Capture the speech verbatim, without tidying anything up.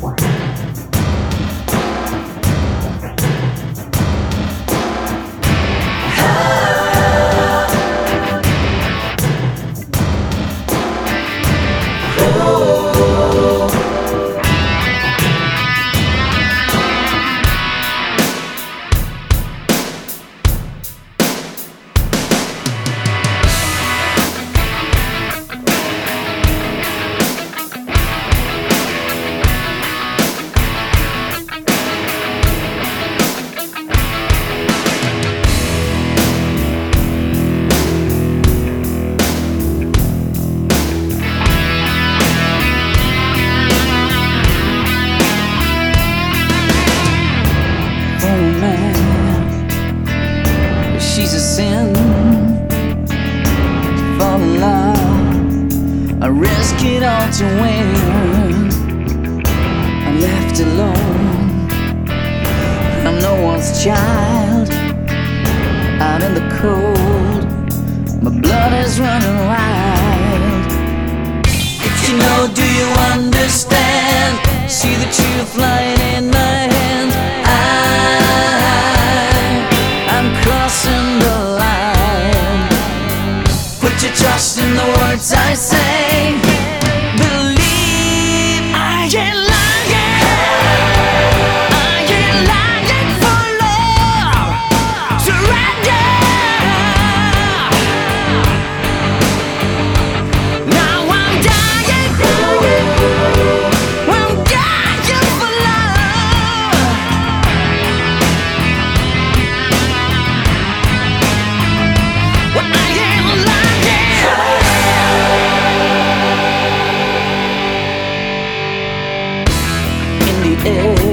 She's a sin to fall in love. I risk it all to win. I'm left alone. I'm no one's child. Out in the cold, my blood is running wild. If you know, do you understand? See the truth lying in my hand. Trust in the words I say. Believe I ain't lying. I ain't lying for love. Surrender. Now I'm dying. I'm dying for love. Well, I ain't lying. Yeah.